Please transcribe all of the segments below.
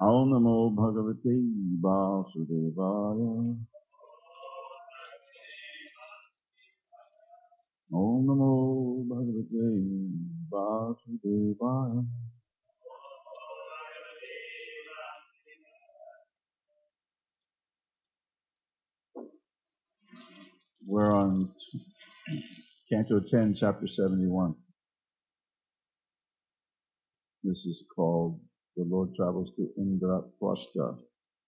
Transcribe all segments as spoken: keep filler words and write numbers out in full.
Om Namo Bhagavate Vasudevaya. Om Namo Bhagavate Vasudevaya. We're on Canto ten, Chapter seventy-one. This is called The Lord Travels to Indraprastha.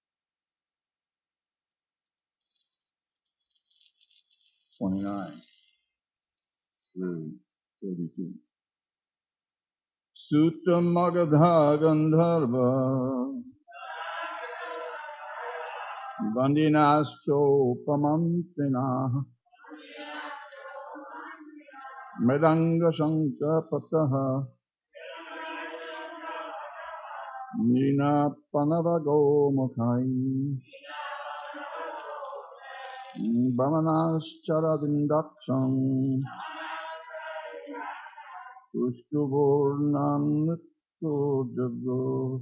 twenty-nine through thirty-two. Sutra Magadha Gandharva Vandinascho Pamantina Medanga Shankar Pataha Nina Panavago Mukhai Bhamanascharavindaksham Tushkuvornam Nitto Jago.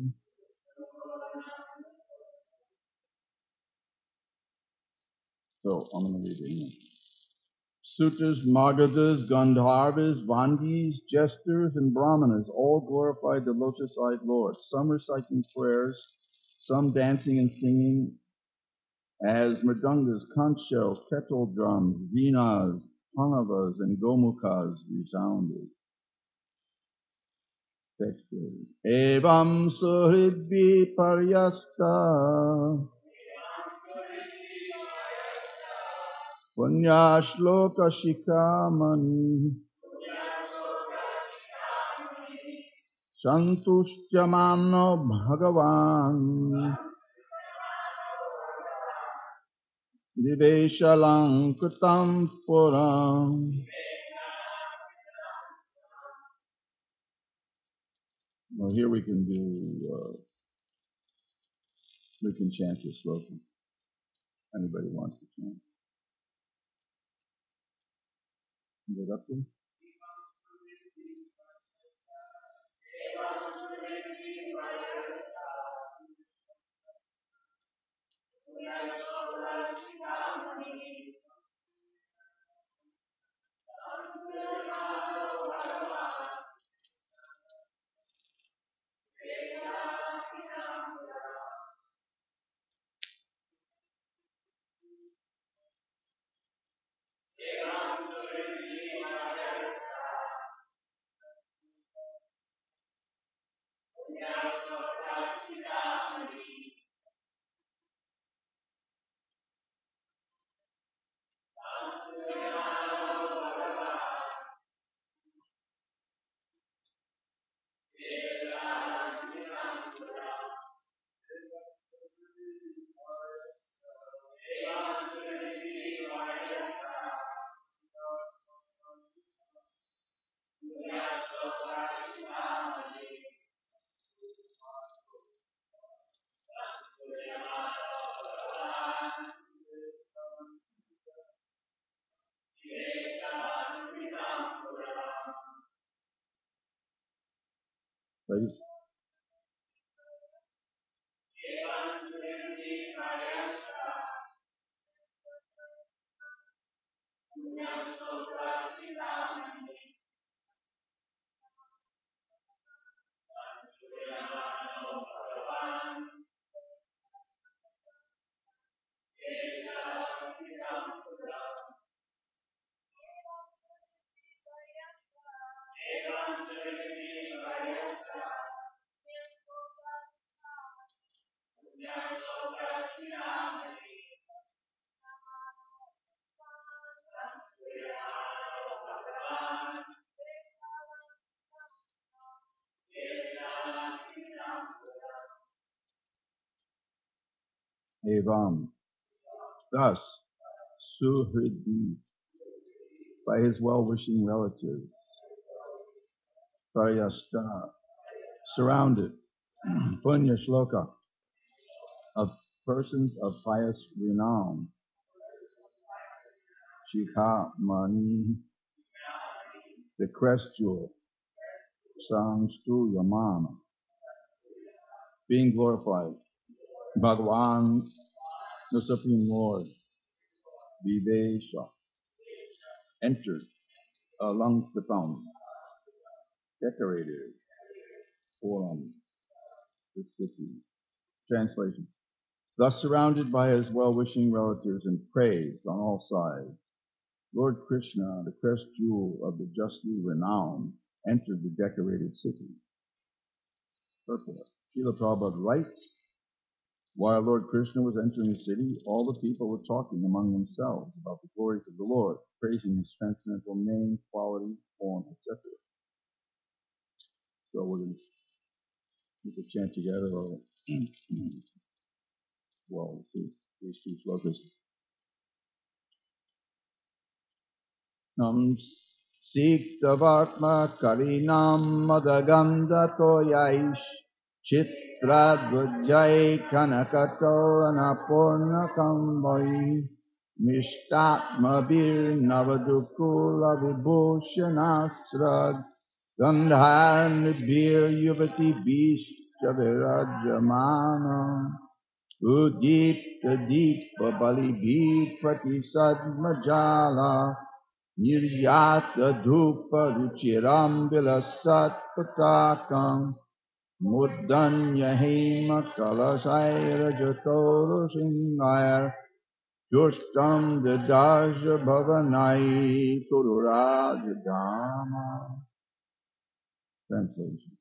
So I'm going to read it again. Sutras, Magadhas, Gandharvas, Vandis, Jesters, and Brahmanas all glorified the lotus-eyed Lord, some reciting prayers, some dancing and singing, as mridangas, conch shells, kettle drums, veenas, panavas, and gomukhas resounded. Text is, Evam suhridvi paryasta punyashloka shikamani santushtyamano bhagavan diveshalam kritam puram. Well, here we can do, uh, we can chant this slogan. Anybody wants to chant. Get up there. Please. Evam. Thus, Suhridvi, by his well-wishing relatives, Paryasta, surrounded, Punya Shloka, of persons of pious renown, Shikha Mani, the crest jewel, Sangstu Yamana, being glorified. Bhagavan, the Supreme Lord, Vivesha, entered along the fountain, decorated forum, the city. Translation. Thus surrounded by his well-wishing relatives and praised on all sides, Lord Krishna, the crest jewel of the justly renowned, entered the decorated city. Purport. Srila Prabhupada writes, while Lord Krishna was entering the city, all the people were talking among themselves about the glories of the Lord, praising his transcendental name, quality, form, et cetera. So we're going to we could chant together, or well, see, these two slokas. Nam Siktavatma Karinam Madaganda Toyaish Chitra Dvajai Kanakato Anapurna Kambhai Mishtatma Bir Navadukula Vibhushanasrad Gandhan Bir Yuvati Bishya Virajamana Udita Deepa Bali Bhi Pratisad Majala Niryata Dhupa Ruchiram Vilasat Patakam Muddanya Hema Kalasaya Jatoro Singayar Jushtam Vidaja Bhavanai Tururajadama. Translation.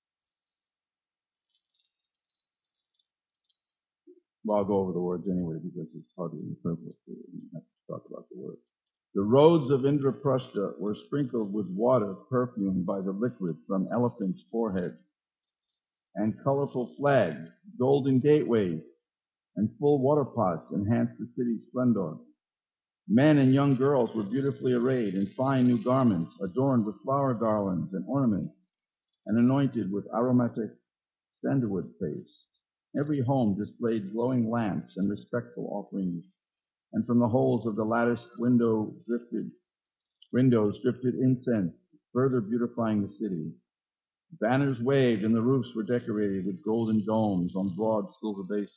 Well, I'll go over the words anyway because it's hardly interpretable. We have to talk about the words. The roads of Indraprastha were sprinkled with water perfumed by the liquid from elephants' foreheads, and colorful flags, golden gateways, and full water pots enhanced the city's splendor. Men and young girls were beautifully arrayed in fine new garments, adorned with flower garlands and ornaments, and anointed with aromatic sandalwood paste. Every home displayed glowing lamps and respectful offerings, and from the holes of the latticed window drifted, windows drifted incense, further beautifying the city. Banners waved and the roofs were decorated with golden domes on broad silver bases.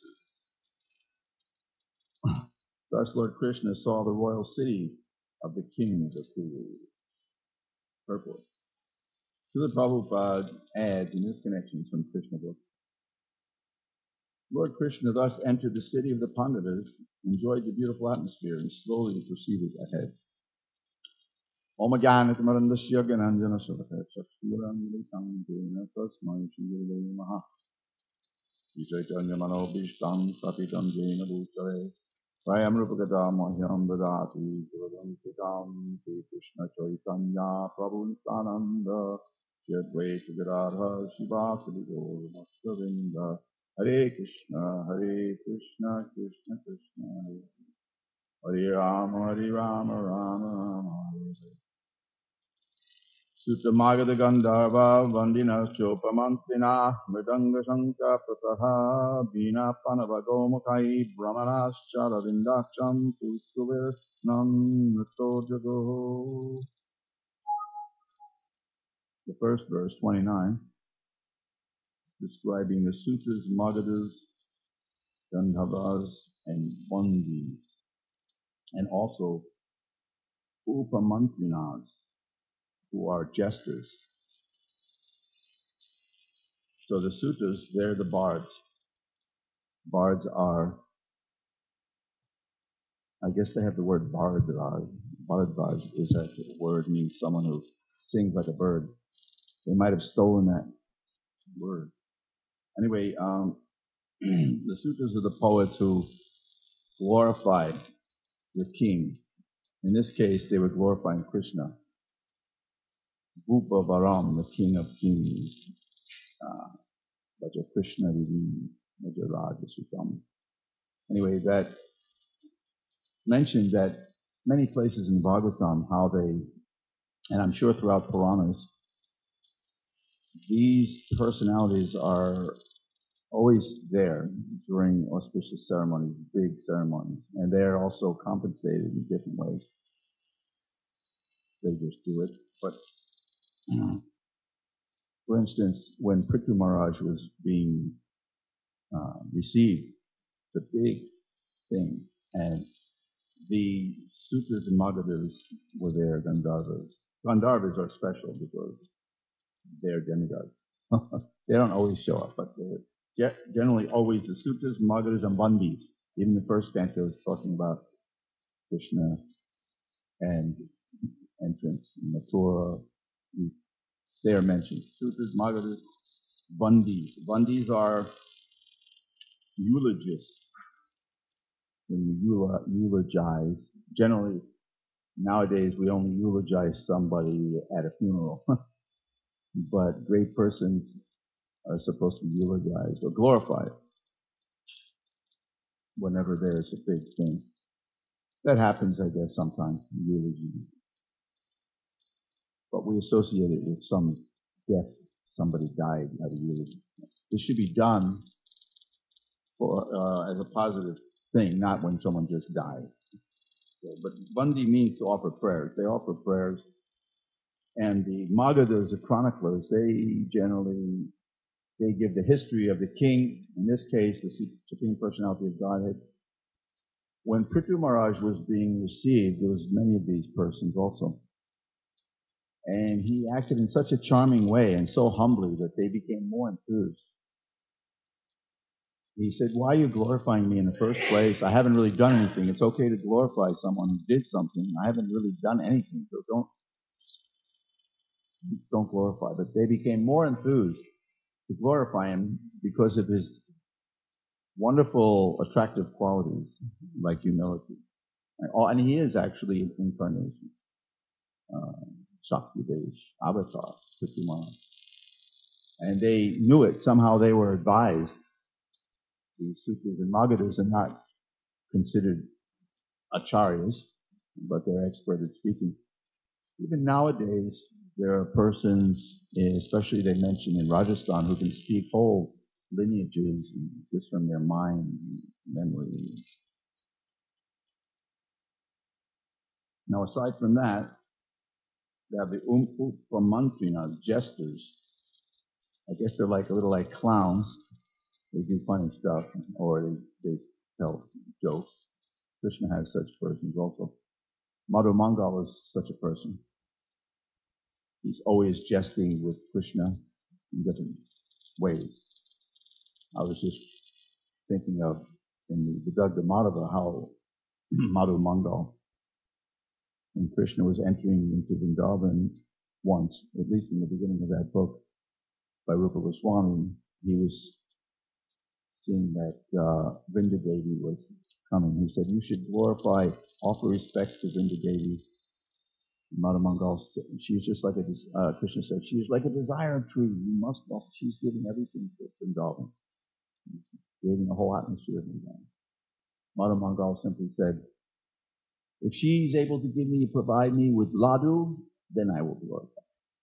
Thus Lord Krishna saw the royal city of the kings of Kuru. Purport. Srila Prabhupada adds in this connection from Krishna book. Lord Krishna thus entered the city of the Pandavas, enjoyed the beautiful atmosphere, and slowly proceeded ahead. Om Jnanatamrandasya Gyananjana Salakaya Chakshuramitam Dena Tasmai Shri Maha Chaitanya Manobhishtam Sapitam Jena Bhutale Swayam Rupagata Mahyam Dadati Gurudam Sitam Sri Krishna Chaitanya Prabhu Nityananda Shri Advaita Gadadhar Shivasadi Gaur Bhaktavinda Hare Krishna, Hare Krishna, Krishna Krishna, Hare Hare Rama, Hare Rama, Rama Rama, Hare Hare. Sutta Magada Gandharva Vandina Chopamantrina Mridanga Shankha Prataha Bina Panavagomukai Brahmanascha Ravindaksham Pustuvirnam Nato Jago. The first verse, twenty-nine, describing the Suttas, Magadas, Gandharvas, and Vandis, and also Upamantrinas, who are jesters. So the Suttas, they're the bards. Bards are, I guess they have the word bardra. Bardra is that word, means someone who sings like a bird. They might have stolen that word. Anyway, um, the Suttas are the poets who glorified the king. In this case, they were glorifying Krishna. Bhupa Varam, the king of kings. Vaja Krishna Vivi, Vaja Raja Sutam. Anyway, that mentioned that many places in Bhagavatam, how they, and I'm sure throughout Puranas, these personalities are always there during auspicious ceremonies, big ceremonies, and they're also compensated in different ways. They just do it. But, for instance, when Prithu Maharaj was being uh, received the big thing. And the Sutras and Magadhas were there, Gandharvas. Gandharvas are special because they're demigods. They don't always show up, but they're generally always the Sutras, Magadhas, and Vandis. Even the first canto is talking about Krishna and entrance in Mathura. They are mentioned. Sutras, Magadhas, Vandis. Vandis are eulogists. When you eulogize, generally nowadays we only eulogize somebody at a funeral, but great persons are supposed to be eulogized or glorified whenever there's a big thing. That happens, I guess, sometimes in eulogy, but we associate it with some death. Somebody died at a eulogy. This should be done for uh, as a positive thing, not when someone just died. So, but Vandi means to offer prayers. They offer prayers, and the Magadhas, the chroniclers, they generally they give the history of the king. In this case, the Supreme Personality of Godhead. When Prithu Maharaj was being received, there was many of these persons also. And he acted in such a charming way and so humbly that they became more enthused. He said, why are you glorifying me in the first place? I haven't really done anything. It's okay to glorify someone who did something. I haven't really done anything, so don't, don't glorify. But they became more enthused to glorify him because of his wonderful, attractive qualities, like humility. And he is actually an incarnation. Uh, Shakti Desh, Avatar, Prithu. And they knew it. Somehow they were advised. The Sutras and Magadhas are not considered acharyas, but they're expert at speaking. Even nowadays, there are persons, especially they mention in Rajasthan, who can speak whole lineages just from their mind and memory. Now, aside from that, they have the Upamantrinas, jesters. I guess they're like a little like clowns. They do funny stuff, or they, they tell jokes. Krishna has such persons also. Madhu Mangal is such a person. He's always jesting with Krishna in different ways. I was just thinking of in the Vidagdha Madhava how Madhu Mangal, when Krishna was entering into Vrindavan once, at least in the beginning of that book by Rupa Goswami, he was seeing that uh, Vrinda Devi was coming. He said, you should glorify, offer respects to Vrinda Devi. Madhu Mangal, she was just like a, uh, Krishna said, she is like a desire tree. You must, she's giving everything to Vrindavan, creating a whole atmosphere of Vrindavan. Madhu Mangal simply said, if she's able to give me, provide me with laddu, then I will glorify.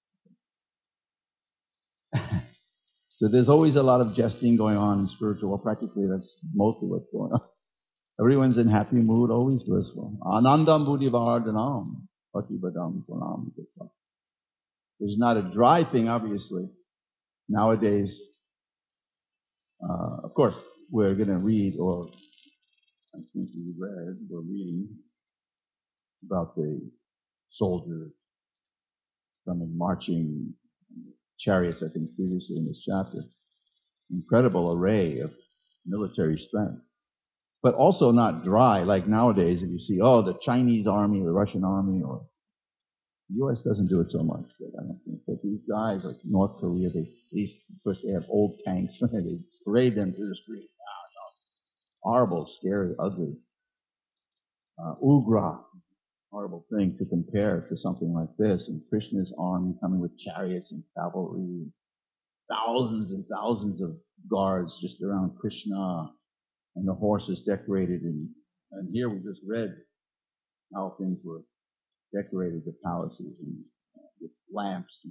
So there's always a lot of jesting going on in spiritual. Well, practically that's mostly what's going on. Everyone's in happy mood, always blissful. Anandam buddhi vardhanam, patibadam pranam. There's not a dry thing, obviously. Nowadays, uh, of course, we're going to read, or I think we read, we're reading about the soldiers coming marching chariots, I think previously in this chapter. Incredible array of military strength. But also not dry, like nowadays if you see, oh, the Chinese army, the Russian army, or the U S doesn't do it so much, but I don't think. But these guys, like North Korea, they, these, of course, they have old tanks, they parade them through the street. Oh, no. Horrible, scary, ugly. Uh, Ugra, horrible thing to compare to something like this. And Krishna's army coming with chariots and cavalry, thousands and thousands of guards just around Krishna, and the horses decorated. And, and here we just read how things were decorated, the palaces, and uh, with lamps. And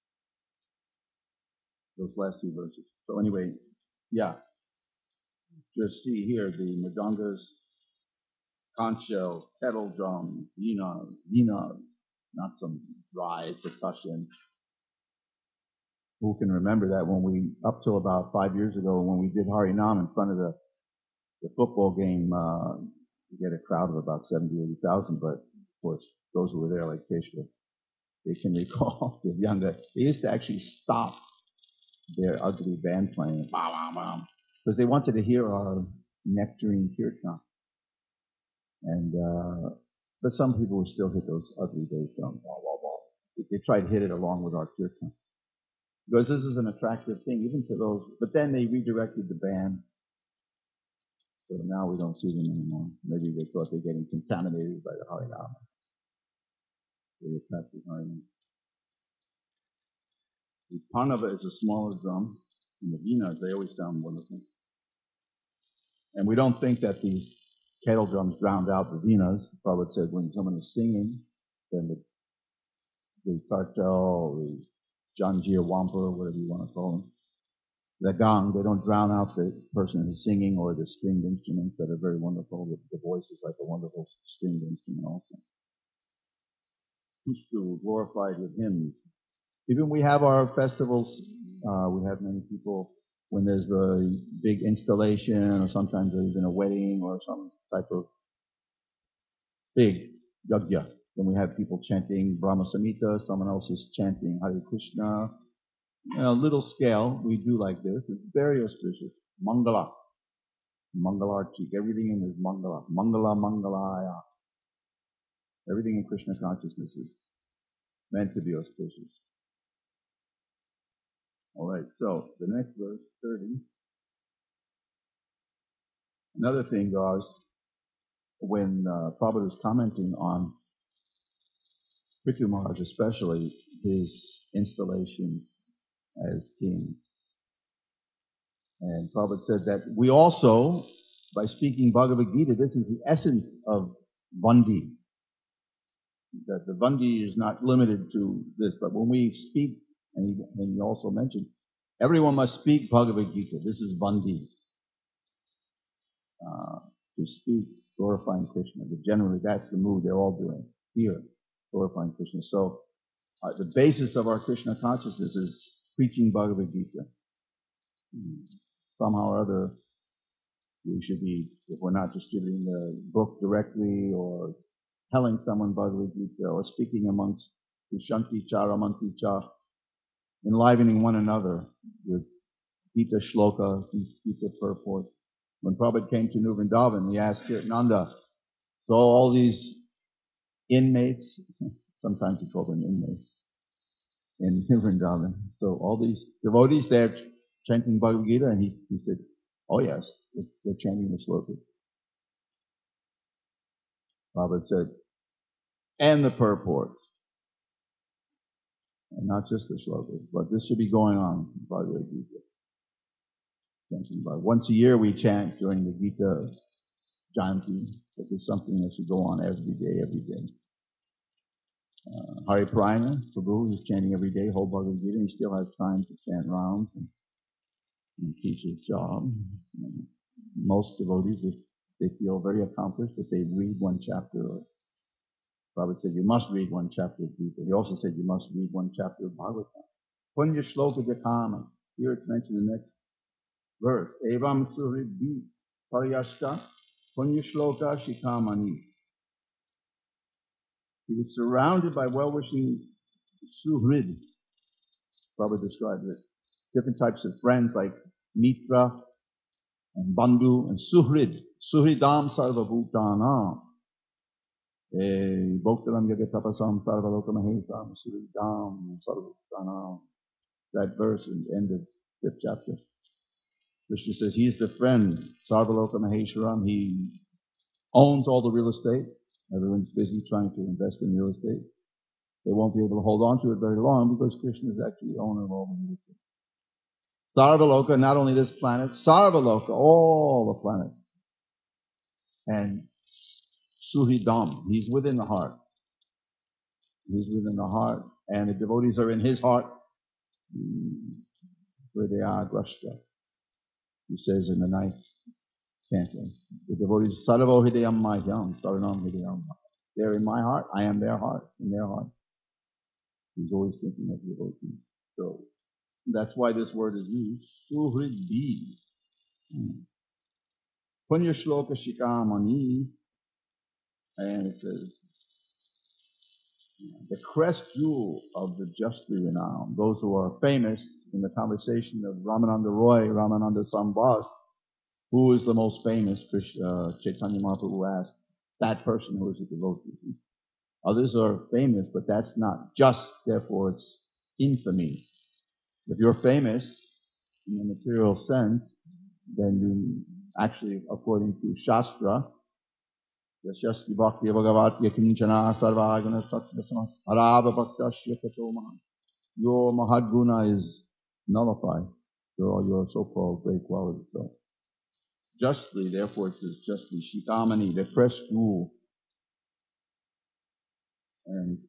those last two verses. So anyway, yeah, just see here the mridangas, conch shell, kettle drum, veena, veena, not some dry percussion. Who can remember that when we, up till about five years ago, when we did Harinam in front of the, the football game, uh, we get a crowd of about seventy, eighty thousand, but of course, those who were there, like Keshava, they can recall, the younger, they used to actually stop their ugly band playing, because they wanted to hear our nectarine kirtan. And, uh, but some people would still hit those ugly bass drums, wah, wah, wah. They tried to hit it along with our kirtan. Because this is an attractive thing, even to those, but then they redirected the band, so now we don't see them anymore. Maybe they thought they're getting contaminated by the Harinam. They attacked the Harinam. The Parnava is a smaller drum, and the Venas, they always sound wonderful. And we don't think that these kettle drums drowned out the Venas. Prabhupada said when someone is singing, then the, the kartal, the janjir, wampa, whatever you want to call them, the gong, they don't drown out the person who's singing or the stringed instruments that are very wonderful. The, the voice is like a wonderful stringed instrument also. Pushtu, glorified with hymns. Even we have our festivals, uh, we have many people, when there's a big installation or sometimes there's been a wedding or some type of big yajna, then we have people chanting Brahma Samhita, someone else is chanting Hare Krishna. You know, little scale, we do like this. It's very auspicious. Mangala. Mangalarchik. Everything in is Mangala. Mangala Mangalaya. Everything in Krishna consciousness is meant to be auspicious. Alright, so the next verse, thirty. Another thing, guys, when uh, Prabhupada was commenting on Prithu Maharaj, especially his installation as king. And Prabhupada said that we also, by speaking Bhagavad Gita, this is the essence of Vandi. That the Vandi is not limited to this, but when we speak, and he, and he also mentioned, everyone must speak Bhagavad Gita. This is Vandi. Uh, to speak glorifying Krishna. But generally, that's the mood they're all doing here, glorifying Krishna. So, uh, the basis of our Krishna consciousness is preaching Bhagavad Gita. Somehow or other, we should be, if we're not distributing the book directly or telling someone Bhagavad Gita or speaking amongst Vishanti Cha, Ramanti Cha, enlivening one another with Gita Shloka, Gita purport. When Prabhupada came to New Vrindavan, he asked Kirtananda, so all these inmates, sometimes he called them inmates, in New Vrindavan, so all these devotees, they're chanting Bhagavad Gita, and he, he said, oh yes, they're chanting the slokas. Prabhupada said, and the purports. And not just the slokas, but this should be going on in Bhagavad Gita. Chanting Bhagavad. Once a year we chant during the Gita Jayanti, but there's something that should go on every day, every day. Uh, Hari Prayana, Prabhu, is chanting every day, whole Bhagavad Gita, and he still has time to chant rounds and, and teach his job. And most devotees, if they feel very accomplished, if they read one chapter, or Prabhupada said you must read one chapter of Gita. He also said you must read one chapter of Bhagavatam. Punya Shloka Jakama. Here it's mentioned in the next verse. Evam Suhridbi Paryashta Punya Shloka Shikamani. He was surrounded by well-wishing Suhrid. Prabhupada described it. Different types of friends like Mitra and Bandhu and Suhrid. Suhridam Sarva Bhutanam. Bhoktaram Yagatapasam Sarva Lokamahesam Suhridam Sarva Bhutanam. That verse in the end of fifth chapter. Krishna says he's the friend, Sarvaloka Maheshwaram. He owns all the real estate. Everyone's busy trying to invest in real estate. They won't be able to hold on to it very long because Krishna is actually the owner of all the real estate. Sarvaloka, not only this planet, Sarvaloka, all the planets. And Suhridam, he's within the heart. He's within the heart. And the devotees are in his heart. Where they are, Grashta. He says in the ninth canto, the devotees, Sarvo Hidayam Mahyam, Saranam Hidayam. They're in my heart, I am their heart, in their heart. He's always thinking of devotees. So, That's why this word is used. Suhridbi. Punya shloka shikamani. And it says, the crest jewel of the justly renowned, those who are famous in the conversation of Ramananda Roy, Ramananda Sambas, who is the most famous? Uh, Chaitanya Mahaprabhu asked, that person who is a devotee. Others are famous, but that's not just, therefore it's infamy. If you're famous in the material sense, then you actually, according to Shastra, Yashasti Bhakti Bhagavat Yakinchana Sarvaguna Satyasama Arava Bhaktasya Katoma. Your Mahadguna is nullified for all your so-called great qualities. So, justly, therefore it says justly, Shikamani, the crest jewel. And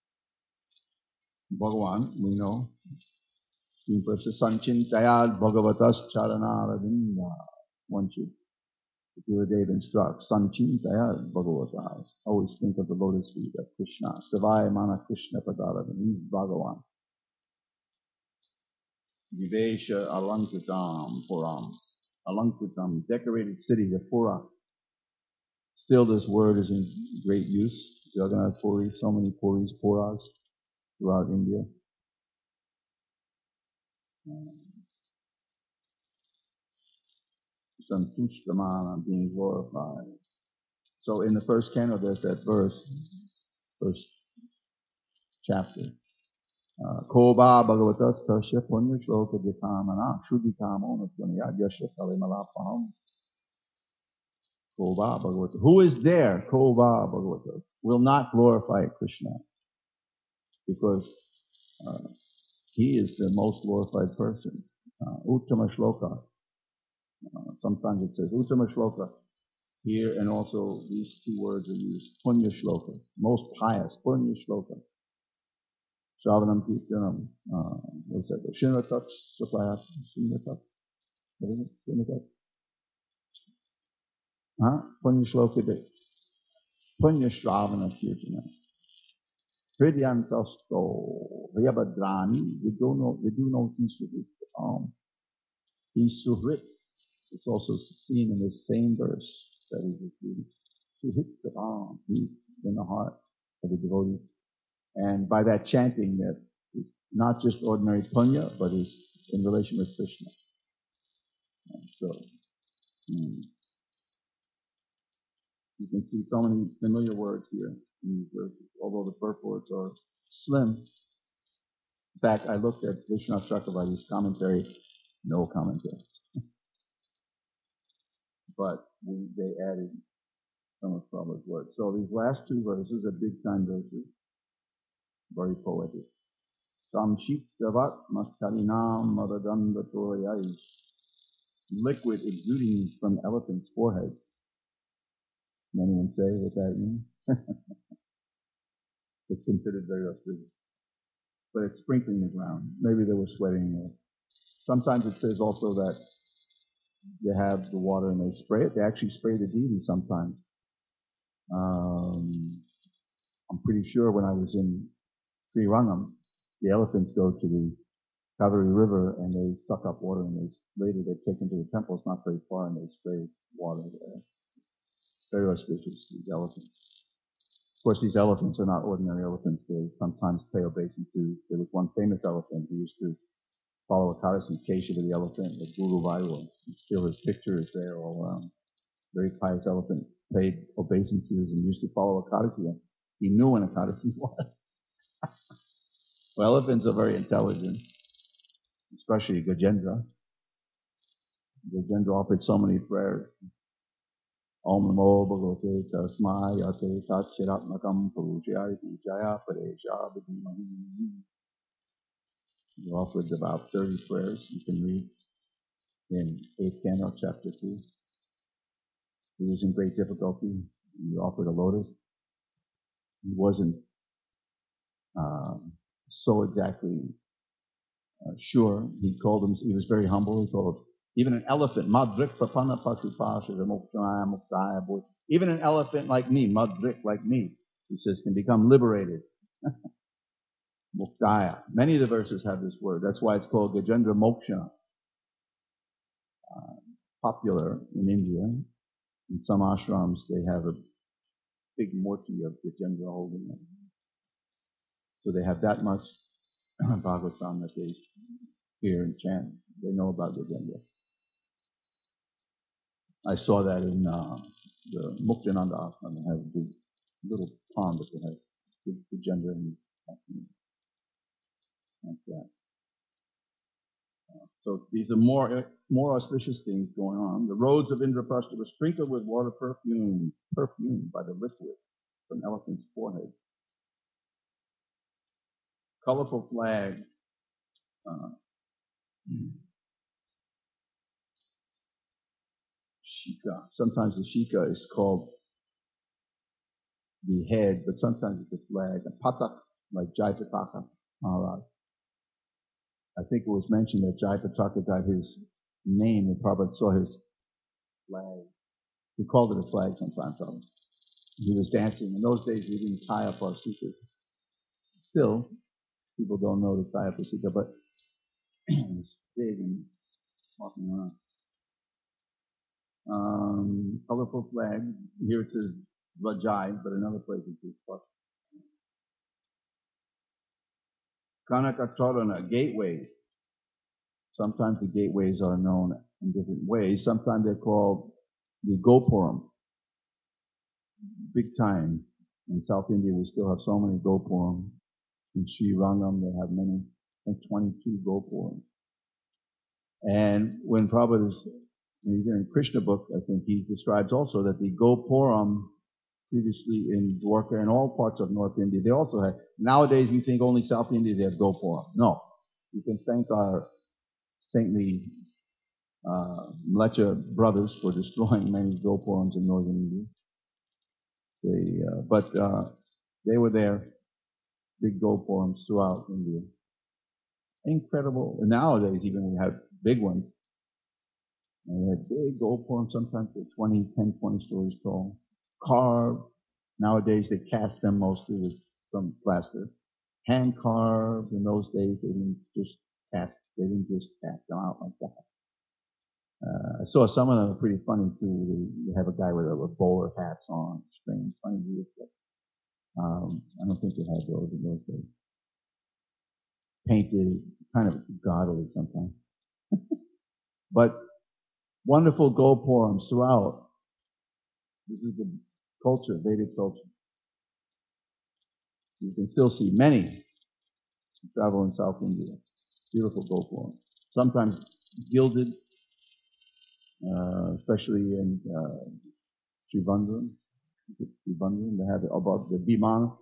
Bhagavan, we know, Sanchintayad Bhagavatas Charanaravindha. One should, if you were Dave instructs, Sanchintayad Bhagavatas. Always think of the lotus feet of Krishna. Savaya Mana Krishna Padaravan. He's Bhagavan. Vivesha Alankritam Puram. Alankritam, decorated city, the Pura. Still this word is in great use. Jagannath Puri, so many Puris, Puras throughout India. Santushtamana, being glorified. So in the first canto there's that verse, first chapter. Koba Bhagavatas Tasya Punya Shloka Dikamana Shuddhikamo Natyanya Yasha Kalimalapaham. Koba Bhagavatas. Who is there? Koba Bhagavatas. Will not glorify Krishna. Because uh, he is the most glorified person. Uh, Uttama Shloka. Uh, sometimes it says Uttama Shloka. Here and also these two words are used. Punya Shloka. Most pious. Punya Shloka. Shravanam Kirtanam. Uh, what's that? Shinratat Sapayat. Shinratat. What is it? Shinratat. Huh? Punya Shloka. Punya Shravana Kirtanam. Hridyantasto Vyabhadrani. You do know, you do know Isuhrit. Um, Isuhrit. It's also seen in the same verse that we just read. Suhrit Savam. Deep in the heart of the devotee. And by that chanting, that is not just ordinary punya, but is in relation with Krishna. And so, mm, you can see so many familiar words here in these verses, although the purports are slim. In fact, I looked at Vishwanath Chakravarti's commentary, no commentary. But we, they added some of Prabhupada's words. So these last two verses are big time verses, very poetic. Samshiktavat Maskarinam Madadanda Torayai. Liquid exuding from the elephant's forehead. Can anyone say what that means? It's considered very auspicious. But it's sprinkling the ground. Maybe they were sweating. Or sometimes it says also that you have the water and they spray it. They actually spray the deity sometimes. Um, I'm pretty sure when I was in Sri Rangam, the elephants go to the Kaveri River and they suck up water and they later they're taken to the temple. It's not very far and they spray water there. Very auspicious, these elephants. Of course, these elephants are not ordinary elephants. They sometimes pay obeisances. There was one famous elephant who used to follow Ekadasi, Keshava the elephant, the Guru Vairava. Still his picture is there all around. Very pious elephant, paid obeisances and used to follow Ekadasi. He knew when Ekadasi was. Well, elephants are very intelligent, especially Gajendra. Gajendra offered so many prayers. Om Namo Bhagavate Tasmai Yate Satchiratmakam Pujayati Jaya Padesha Vidhimahi. He offered about thirty prayers you can read in eighth canto, chapter two. He was in great difficulty. He offered a lotus. He wasn't uh, so exactly uh, sure. He called him, he was very humble. He called even an elephant, Madrik Papana Pasupasha, Muktanaya Muktaya boy. Even an elephant like me, Madrik like me, he says, can become liberated. Muktaya. Many of the verses have this word. That's why it's called Gajendra Moksha. Uh, popular in India. In some ashrams, they have a big murti of Gajendra holding it. So they have that much Bhagavatam that they hear and chant. They know about Gajendra. I saw that in uh, the Muktananda ashram. They have a big little pond that they have big Gajendra and like that. Uh, so these are more more auspicious things going on. The roads of Indraprastha were sprinkled with water perfume, perfumed by the liquid from elephant's forehead. Colorful flags. Uh, shika. Sometimes the shika is called the head, but sometimes it's a flag. A patak, like Jayapataka Maharaj. I think it was mentioned that Jayapataka got his name and Prabhupada saw his flag. He called it a flag sometimes. Probably. He was dancing. In those days, we didn't tie up our sukas. Still, people don't know to tie up the suka, but it's big and walking around. Um, colorful flag. Here it says Vajai, but in other places it's plus. Kanakatorana, gateways. Sometimes the gateways are known in different ways. Sometimes they're called the Gopuram. Big time. In South India, we still have so many Gopuram. In Sri Rangam, they have many, I think twenty-two Gopurams. And when Prabhupada is, even in Krishna book, I think he describes also that the Gopuram previously in Dwarka and all parts of North India, they also had. Nowadays, we think only South India they have Gopuram. No. You can thank our saintly uh, Mlecha brothers for destroying many Gopurams in northern India. They, uh, but uh, they were there, big Gopurams throughout India. Incredible. And nowadays, even we have big ones. And we have big Gopurams, sometimes they're twenty, ten, twenty stories tall. Carved. Nowadays, they cast them mostly with some plaster. Hand carved. In those days, they didn't just cast, they didn't just cast them out like that. Uh, I saw some of them are pretty funny too. They have a guy with a with bowler hats on, strange, funny weird stuff. Um, I don't think they had those in those days. Painted, kind of godly sometimes. But wonderful Gopurams throughout. This is the culture, Vedic culture. You can still see many travel in South India. Beautiful Gopurams. Sometimes gilded, uh, especially in uh, Trivandrum. Trivandrum, they have it above the Bhimana.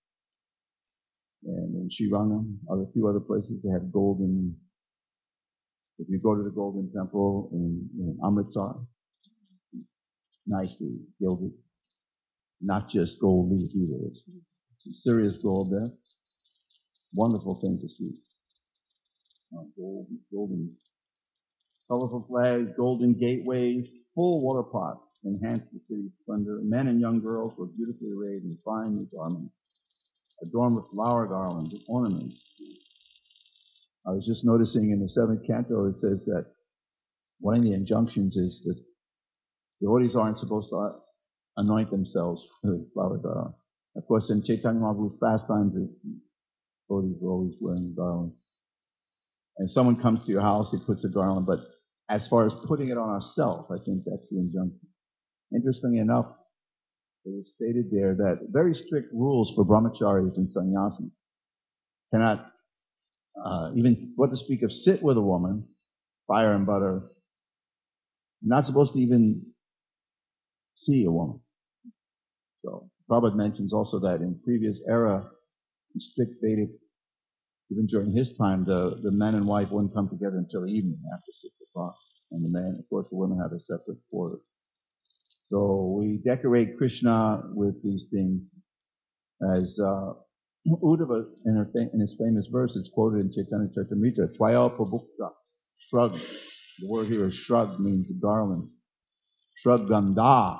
And in Srirangam, other few other places, they have golden. If you go to the Golden Temple in, in Amritsar, nicely gilded, not just gold leaf either. It's, it's serious gold there. Wonderful thing to see. Uh, gold, golden, colorful flags, golden gateways, full water pots enhance the city's splendor. Men and young girls were beautifully arrayed in fine new garments, adorned with flower garlands and ornaments. I was just noticing in the seventh canto, it says that one of the injunctions is that devotees aren't supposed to anoint themselves with flower garlands. Of course, in Chaitanya Mahaprabhu's pastimes, devotees were always wearing garlands. And someone comes to your house, he puts a garland, but as far as putting it on ourselves, I think that's the injunction. Interestingly enough, it was stated there that very strict rules for brahmacharis and sannyasis. Cannot uh, even, what to speak of, sit with a woman, fire and butter. Not supposed to even see a woman. So, Prabhupada mentions also that in previous era, in strict Vedic, even during his time, the, the man and wife wouldn't come together until the evening after six o'clock. And the man, of course, the women had a separate quarters. So we decorate Krishna with these things as uh, Uddhava, in, her, in his famous verse, it's quoted in Chaitanya Charitamrita, Tvaya Prabhukta, shrug. The word here is shrug, means garland. Shrug gandha.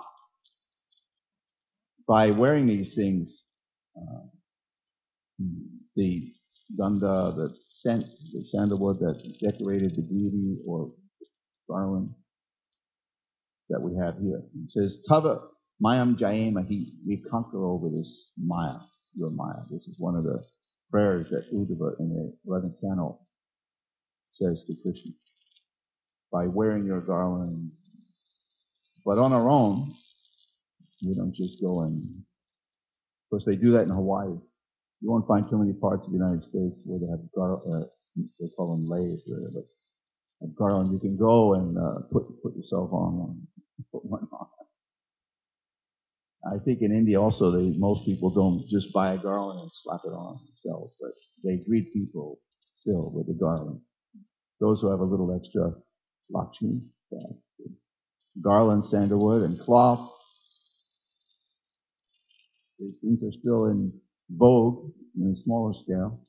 By wearing these things, uh, the ganda, the scent, the sandalwood that decorated the deity or garland that we have here. It says, Tava Mayam Jayemahi. We conquer over this Maya, your Maya. This is one of the prayers that Uddhava in the eleventh canto says to Krishna. By wearing your garland. But on our own, we don't just go and, of course they do that in Hawaii. You won't find too many parts of the United States where they have gar, uh, they call them leis, but a garland you can go and uh, put put yourself on one, put one on. I think in India also, they most people don't just buy a garland and slap it on themselves, but they greet people still with a garland. Those who have a little extra Lakshmi, uh, garland, sandalwood, and cloth. These things are still in vogue in a smaller scale.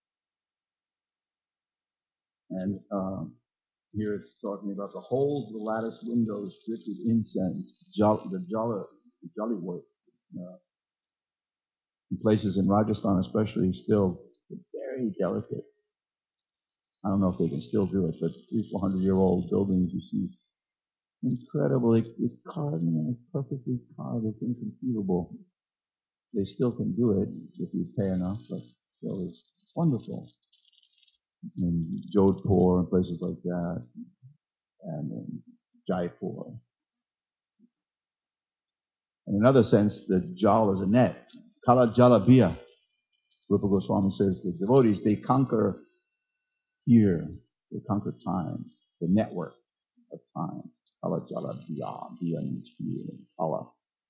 And uh, here it's talking about the holes of the lattice windows dripped with incense, jolly, the jolly, the jolly work. Uh, in places in Rajasthan especially, still very delicate. I don't know if they can still do it, but three, four hundred year old buildings, you see incredibly, it's carved, you know, it's perfectly carved, it's inconceivable. They still can do it if you pay enough, but still it's wonderful. In Jodhpur and places like that, and in Jaipur. In another sense, the jal is a net. Kala jala biya. Rupa Goswami says the devotees, they conquer here, they conquer time, the network of time. Kala jala biya. Biya means fear. Kala.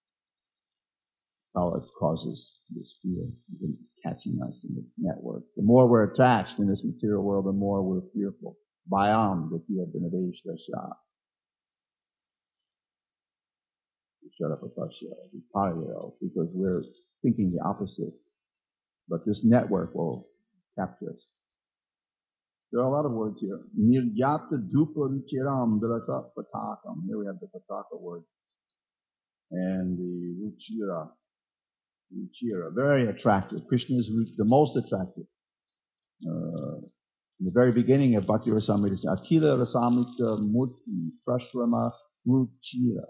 Kala causes this fear, catching us in the network. The more we're attached in this material world, the more we're fearful. Bhayam, that you have been aveshtasya. Shut up, Viparyo, because we're thinking the opposite. But this network will capture us. There are a lot of words here. Niryata dupa ruchiram vilasa patakam. Here we have the pataka word. And the ruchira. Ruchira. Very attractive. Krishna is the most attractive. Uh, in the very beginning of Bhakti Rasamrita, it says, Akila Rasamrita Murti Prashrama Ruchira.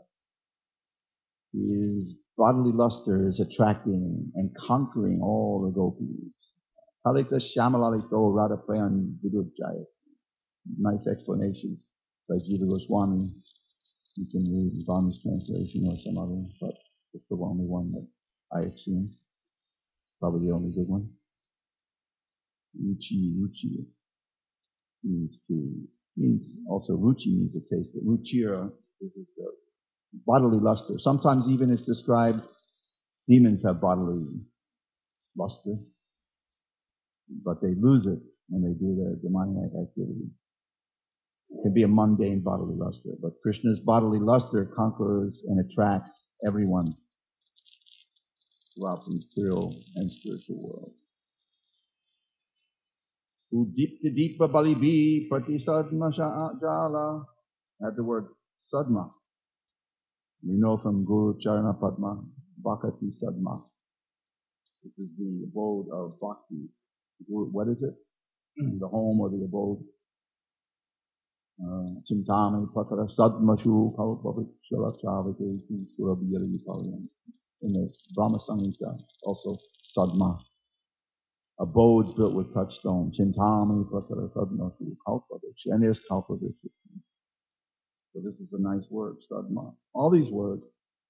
His bodily luster is attracting and conquering all the gopis. Kalita Shamalalito Radha Prayan Vidurjaya. Nice explanations by Jiva Goswami. You can read Vami's translation or some other, but it's the only one that I have seen. Probably the only good one. Ruchi, Ruchi means to, means also Ruchi means a taste, but Ruchira is the bodily luster. Sometimes even it's described, demons have bodily luster, but they lose it when they do their demoniac activity. It can be a mundane bodily luster, but Krishna's bodily luster conquers and attracts everyone throughout the material and spiritual world. Udipta Deepa Balibi Pratisadma Jala. Add the word Sadma. We know from Guru Charana Padma, Bhakti Sadma. This is the abode of Bhakti. What is it? The home or the abode. Chintami Patara Sadmashu Kalpavichavachavake Surabhiri Palyam. In the Brahma Samhita, also Sadma. Abodes built with touchstone. Chintami Patara Sadmashu Kalpavich. And there's Kalpavich. So this is a nice word, Sadma. All these words,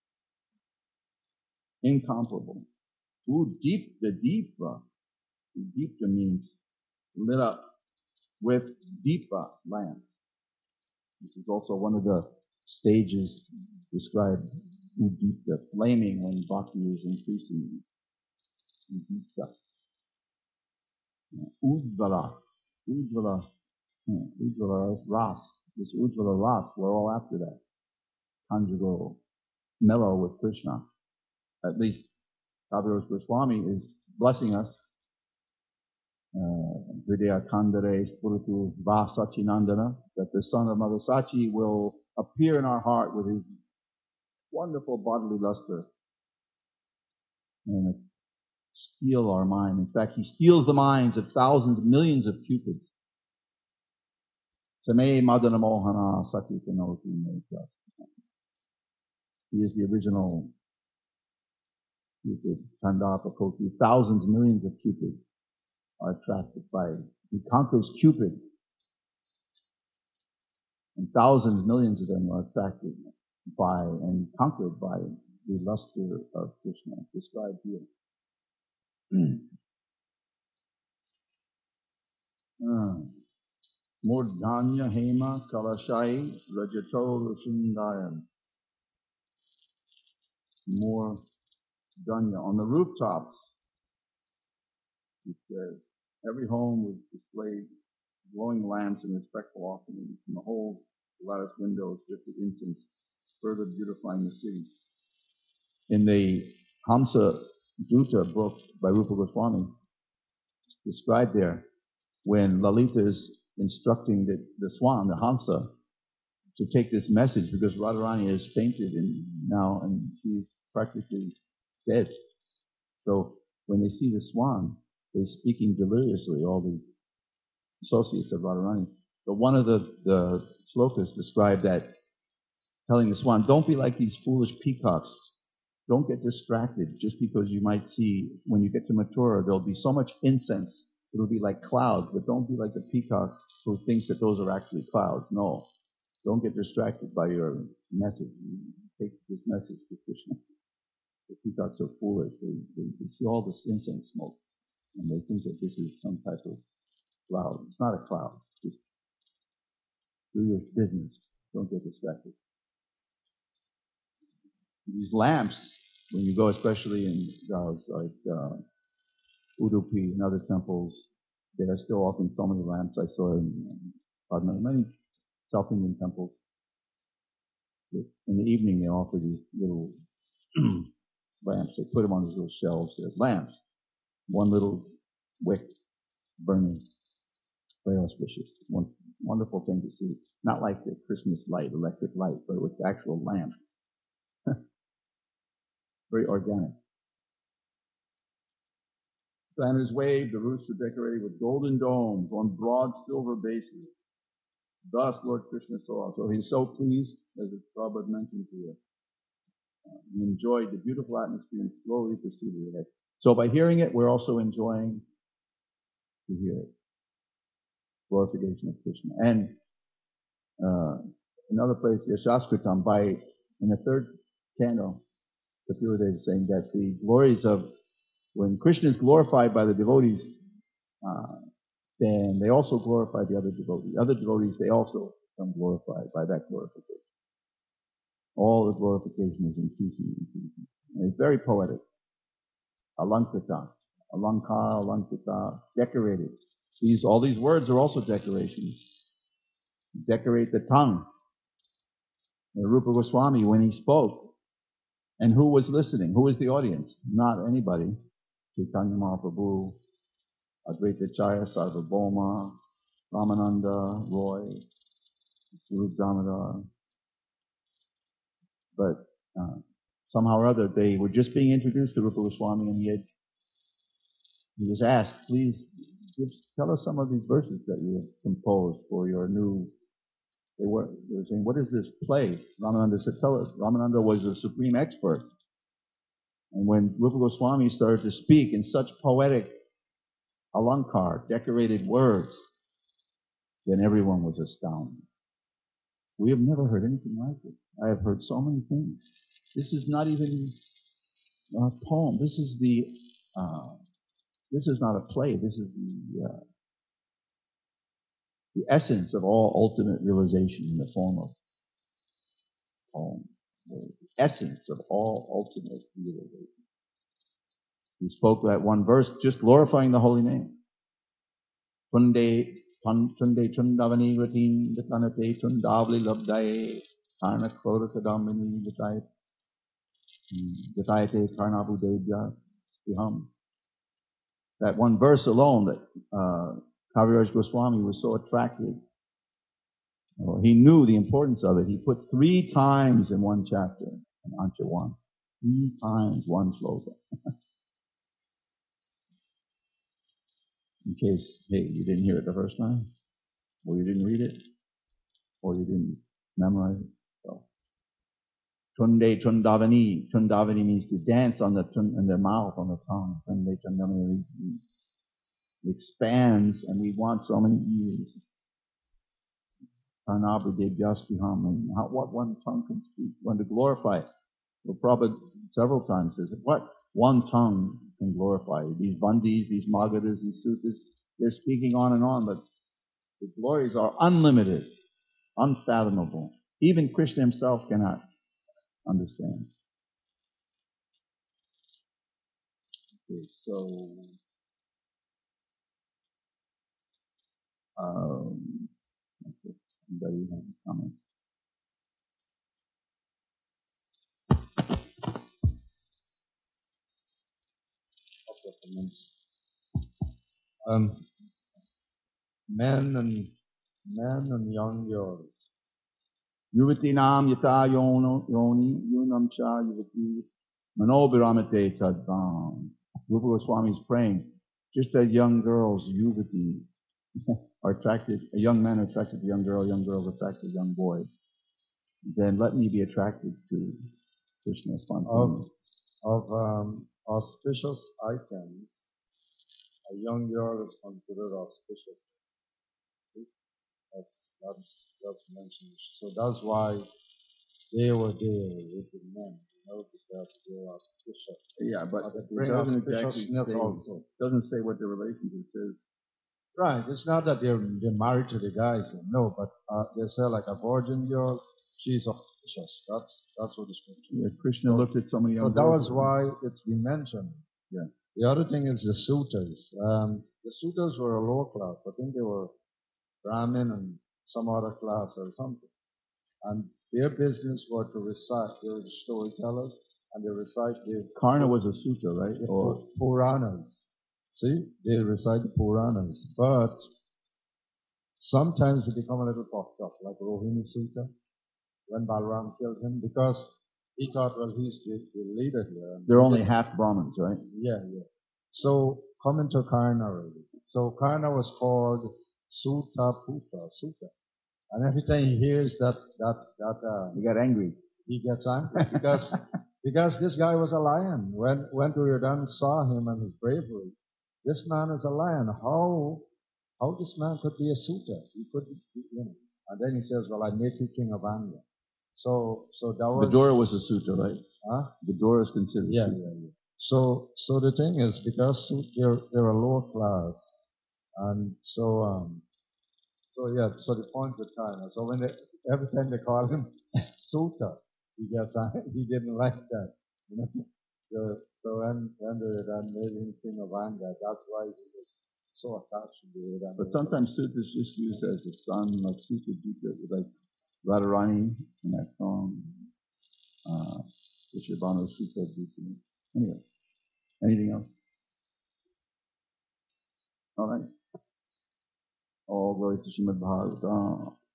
incomparable. Ooh, deep, the deepa. The deepa means lit up with deepa lamp. This is also one of the stages described, udipta, flaming when bhakti is increasing. Udipta. Ujvala. Ujvala. Ujvala is ras. This Ujvala ras, we're all after that. Conjugal, mellow with Krishna. At least Kaviraj Goswami is blessing us. Vidya Kandare Spuritu Va Sachinandana, that the son of Mother Sachi will appear in our heart with his wonderful bodily luster. And steal our mind. In fact, he steals the minds of thousands, millions of cupids. Same Madana Mohana Satyakanoti Mekya. He is the original Cupid, Tandapa Koti. Thousands, millions of cupids are attracted by. He conquers Cupid. And thousands, millions of them are attracted by and conquered by the luster of Krishna, described here. uh, Murdanya Hema Kalashai Rajato Rushindayam. More Danya. On the rooftops, it says, every home was displayed glowing lamps and respectful offerings, and the whole lattice windows drifted incense, further beautifying the city. In the Hamsa Duta book by Rupa Goswami, described there, when Lalita is instructing the, the swan, the Hamsa, to take this message, because Radharani is fainted and now, and she's practically dead. So when they see the swan, they're speaking deliriously, all the associates of Radharani. But one of the, the slokas described that, telling the swan, don't be like these foolish peacocks. Don't get distracted just because you might see, when you get to Mathura, there'll be so much incense, it'll be like clouds, but don't be like the peacock who thinks that those are actually clouds. No. Don't get distracted by your message. Take this message to Krishna. The peacocks are foolish. They, they, they see all this incense smoke, and they think that this is some type of cloud. It's not a cloud. Just do your business. Don't get distracted. These lamps, when you go, especially in uh, like uh, Udupi and other temples, they are still offering so many lamps. I saw in uh, many South Indian temples. In the evening, they offer these little lamps. They put them on these little shelves. They're lamps. One little wick burning. Very auspicious. One wonderful thing to see. Not like the Christmas light, electric light, but with actual lamp. Very organic. Banners waved, the roofs were decorated with golden domes on broad silver bases. Thus, Lord Krishna saw. So he's so pleased, as Prabhupada mentioned here. Uh, he enjoyed the beautiful atmosphere and slowly proceeded ahead. So by hearing it, we're also enjoying to hear it. Glorification of Krishna. And uh, another place, Yashaskritam, by in the third canto, Kapila is saying that the glories of when Krishna is glorified by the devotees, uh, then they also glorify the other devotees. Other devotees, they also become glorified by that glorification. All the glorification is increasing and increasing. And it's very poetic. Alankrita, Alankar, Alankrita, decorated. These, all these words are also decorations. Decorate the tongue. And Rupa Goswami, when he spoke, and who was listening? Who was the audience? Not anybody. Chaitanya Mahaprabhu, Advaita Chaya, Sarvabhauma, Ramananda, Roy, Swarup Damodar. But uh, somehow or other, they were just being introduced to Rupa Goswami, and he had he was asked, please give, tell us some of these verses that you have composed for your new. They were, they were saying, what is this play? Ramananda said, tell us. Ramananda was a supreme expert. And when Rupa Goswami started to speak in such poetic alankar, decorated words, then everyone was astounded. We have never heard anything like it. I have heard so many things. This is not even a poem. This is the, uh, this is not a play. This is the, uh, the essence of all ultimate realization in the form of poem. The essence of all ultimate realization. He spoke that one verse, just glorifying the holy name. Tunde Tunde Tundavani Ratin Dakanate Tundavli Labdaye Karna Kota Kadamini Gatayate Gatayate Karnabu Devya Viham. That one verse alone that uh, Kaviraj Goswami was so attracted. Well, he knew the importance of it. He put three times in one chapter, in Ancha one. Three times one sloka. In case, hey, you didn't hear it the first time, or you didn't read it, or you didn't memorize it. So, Tunde Tundavani. Tundavani means to dance on the tun, in their mouth, on the tongue. Tunde Tundavani expands, and we want so many ears. Tanabri de Vyastiham, and how, what one tongue can speak, when to glorify it. Well, Prabhupada several times says, what one tongue can glorify? These Bandis, these Magadas, these Sutras, they're speaking on and on, but the glories are unlimited, unfathomable. Even Krishna himself cannot understand. Okay, so, um, anybody have a comment? Um, men and men and young girls. Yuvati nam yata yono yoni yunam cha yuvati manobhiramate tadvam. Rupa Goswami is praying, just as young girls, yuvati, are attracted, a young man attracted to a young girl, young girls attracted to a young boy, then let me be attracted to Krishna Of, spontaneously. of um, auspicious items, a young girl is considered auspicious. That's, that's, that's mentioned. So that's why they were there with the men, you know, because they were auspicious. Yeah, but But they it bring doesn't exactly auspiciousness say, also. doesn't say what the relationship says. Right, it's not that they're, they're married to the guys, no, but uh, they say like a virgin girl, she's auspicious. That's, that's what the scripture Yeah, is. Krishna So- looked at so many So young that girls. was why it's been mentioned. Yeah. The other thing is the suitors. Um, the suitors were a lower class. I think they were Brahmin and some other class or something. And their business were to recite. They were the storytellers, and they recite the Karna was a sutta, right? the Or Pu- Puranas. See, they recite the Puranas, but sometimes they become a little puffed up, like Rohini Sutta, when Balram killed him, because he thought, well, he's the, the leader here. and they're he only didn't- half Brahmins, right? Yeah, yeah. So coming to Karna already. So Karna was called Sutta Putra, Sutta. And every time he hears that, that, that, uh, He got angry. he gets angry because, because this guy was a lion. When, when Duryodhana saw him and his bravery, this man is a lion. How, how this man could be a Sutta? He could be, you know. And then he says, well, I make you king of Anga. So, so that was, Vidura was a sutta, right? huh? Vidura is considered. Yeah, sutta. yeah, yeah. So, so the thing is, because they're, they're a lower class, and so, um, so yeah, so the point with Karna. So when they, every time they call him Sutta, he gets, he didn't like that, you know. So, so when, when they then made him king of Anga, that's why he was so attached to the But sometimes sutta is just used as the sun, like sutta jita, like Radharani in that song. Uh, Vishwabhanu Sutta Jita. Anyway, anything else? All right. All glory to Srimad Bhagavatam.